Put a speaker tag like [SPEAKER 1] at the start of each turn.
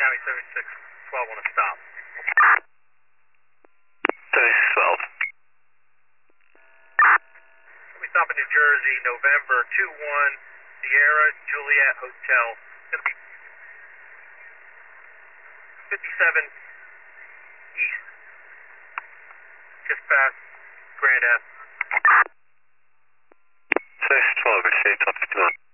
[SPEAKER 1] County 7612 on a stop.
[SPEAKER 2] 7612.
[SPEAKER 1] We stop in New Jersey, November 21, Sierra Juliet Hotel. It's going to be 57 East, just past Grand Ave.
[SPEAKER 2] 7612, received, top 51.